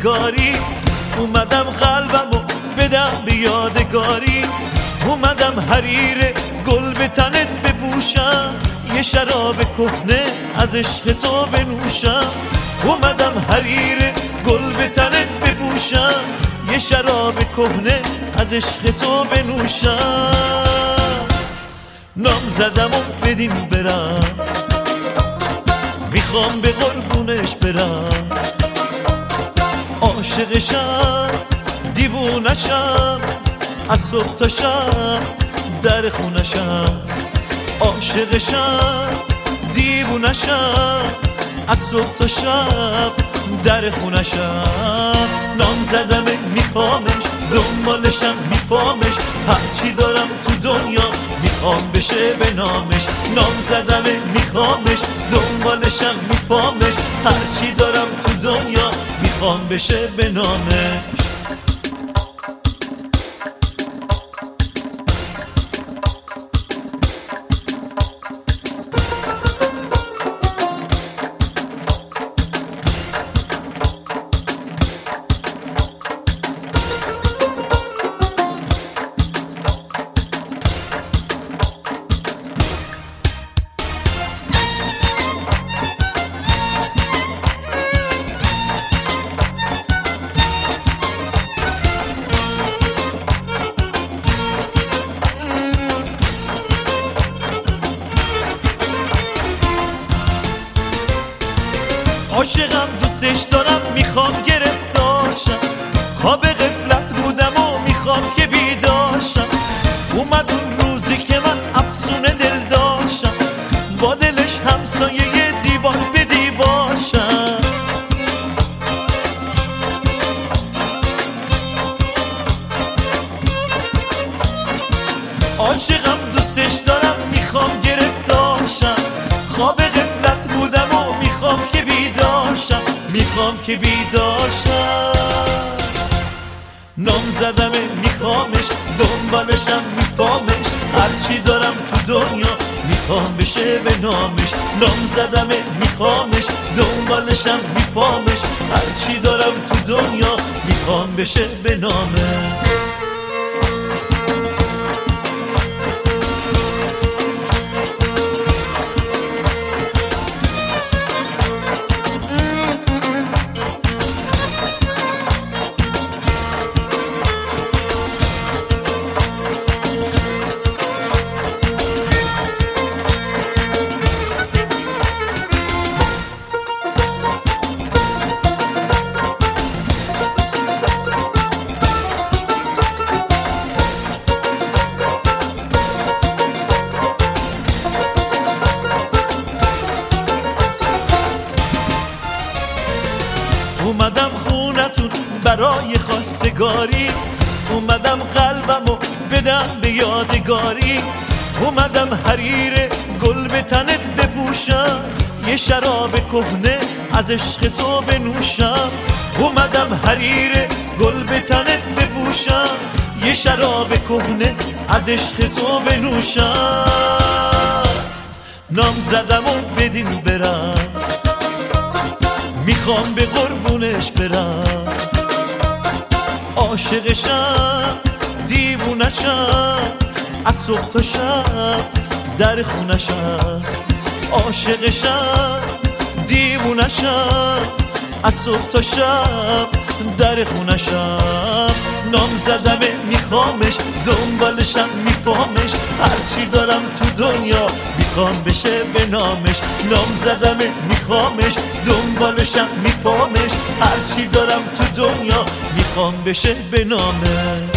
خواستگاری، اومدم قلبمو بدم به یادگاری، اومدم حریر گل به تنت بپوشم، یه شراب کهنه از عشق تو بنوشم. اومدم حریر گل به تنت بپوشم، یه شراب کهنه از عشق تو بنوشم. نام زدم و بدین برم، میخوام به قربونش برم، عاشقشم دیوونشم، از صبح تا شب در خونشم. عاشقشم دیوونشم، از صبح تا شب در خونشم. نام زدم میخوامش، دنبالشم میپامش، هرچی دارم تو دنیا میخوام بشه به نامش. نام زدم میخوامش، دنبالشم میپامش، هرچی دارم تو دنیا میخوام بشه به نامش. عاشقم دوستش دارم، میخوام گرفتارشم، خواب غفلت بودم و میخوام که بیدارشم. اومد اون روزی که من افسونه دل داشتم، با دلش همسایه دیوار به دیوارشم. عاشقم دوستش دارم، میخوام گرفتارشم، خواب غفلت بودم و میخوام که بیداشم. نام زدم میخوامش، دنبالشم میپامش، هرچی دارم تو دنیا میخوام بشه به نامش. نام زدم میخوامش، دنبالشم میپامش، هرچی دارم تو دنیا میخوام بشه به نامش. اومدم خونتون برای خواستگاری، اومدم قلبمو بدم به یادگاری، اومدم حریر گل به تنت بپوشم، یه شراب کهنه از عشق تو بنوشم. اومدم حریر گل به تنت بپوشم، یه شراب کهنه از عشق تو بنوشم. نام زدم و بدین برم، میخوام به قربونش برم، عاشقشم دیوونشم، از صبح تا شب در خونشم. عاشقشم دیوونشم، از صبح تا شب در خونشم. نام زدم میخوامش، دنبالشم میپامش، هرچی دارم تو دنیا میخوام بشه به نامش. نام زدم میخوامش، دنبالشم میپامش، هرچی دارم تو دنیا میخوام بشه به نامش.